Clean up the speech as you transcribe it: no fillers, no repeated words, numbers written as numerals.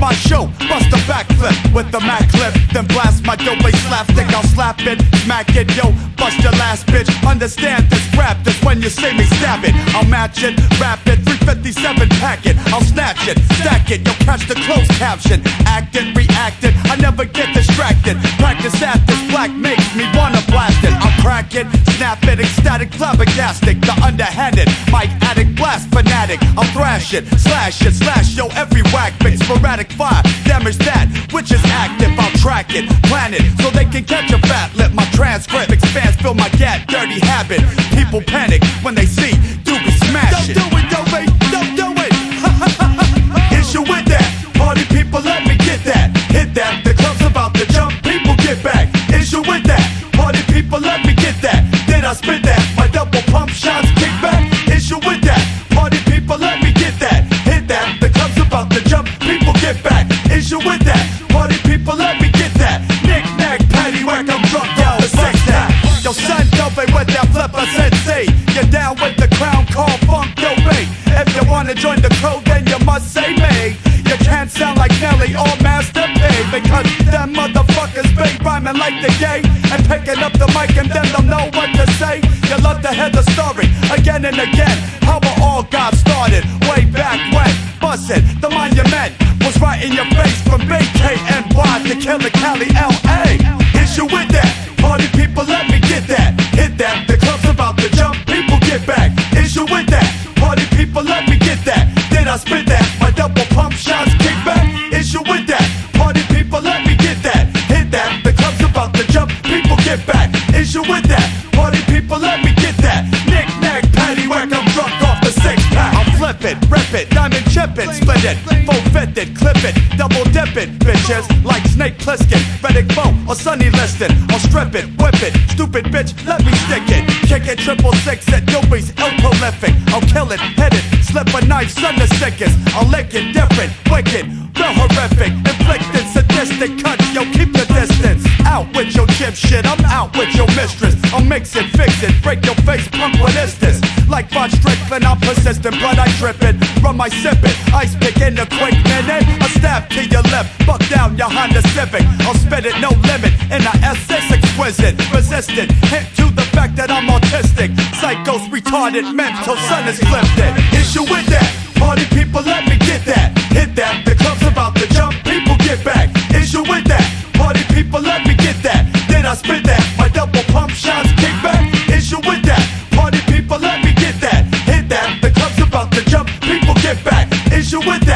my show, bust a backflip with the Mac clip, then blast my dope bass slapstick. I'll slap it, smack it, yo, bust your last bitch. Understand this rap, this when you see me stab it. I'll match it, rap it, 357 pack it. I'll snatch it, stack it, you'll catch the closed caption. Act it, react it, I never get distracted. Practice at this black makes me wanna blast it. I'll crack it, snap it, ecstatic, flabbergastic. The underhanded, mic addict, blast fanatic. I'll thrash it, slash yo, every whack mix, sporadic fire. Damage that, which is active. I'll track it, plan it, so they can catch a fat lip. My transcript expands, fill my gat, dirty habit. People panic when they see Doobie smash it. Don't do it, don't do it. Is you with that? Party people, let me get that. Hit that, the club's about to jump, people get back. Is you with that? Party people, let me get that. Did I spit that? My double pump shots kick back. Is you with that? Party people, let me get that. Hit that, the club's about to jump, people get back. Is you with that? Party people, let me get that. Knick knack, patty whack, I'm drunk, yo, sex that. Yo, son, don't be with that flipper sensei. You're down with the crown, call funk, yo, mate. If you wanna join the crew, then you must say me. You can't sound like Nelly or Master P, because them motherfuckers be rhyming like the gay and picking up the mic and then don't know what to say. You love to hear the story again and again, how it all got started way back when. Bussin', the monument was right in your face from BKNY to Killer Cali, LA. Is you with that? Party people, let me get that. Hit that, the club's about to jump, people get back. Is you with that? Party people, let me get that. Did I spit that? My double pump shots kick back. Is you with that? Party people, let me get that. Hit that, the club's about to jump, people get back. Is you with that? Party people, let me get that. Knick knack, patty whack, I'm drunk off the six pack. I'll flip it, rip it, diamond chip it, split it, full fit it, clip it, double dip it, bitches, like Snake Plissken, Reddick Bow, or Sonny Liston. I'll strip it, whip it, stupid bitch, let me stick it, kick it, 666 at Dopey's ill prolific. I'll kill it, hit it, slip a knife, son the sickest. I'll lick it, different, wicked, feel horrific, inflicted, sadistic cuts, yo, keep the distance. Out with your chip shit, I'm out with your mistress. I'll mix it, fix it, break your face, punk, what is this? Like Von Strickland, I'm persistent, blood I drip it, rum I sip it, ice pick in a quick minute, a stab to your lip, buck down your Honda Civic, I'll spit it, no limit, in a S6 exquisite, resistant, hint to the fact that I'm autistic, psychos, retarded, mental, son is flipped it. Is you with that? Party people, let me get that. Hit that, the club's about to jump, people get back. Is you with that? Party people, let me get that. Did I spit that? My double pump shots kick back. Is you with that? Party people, let me get that. Hit that, the club's about to jump, people get back. Is you with that?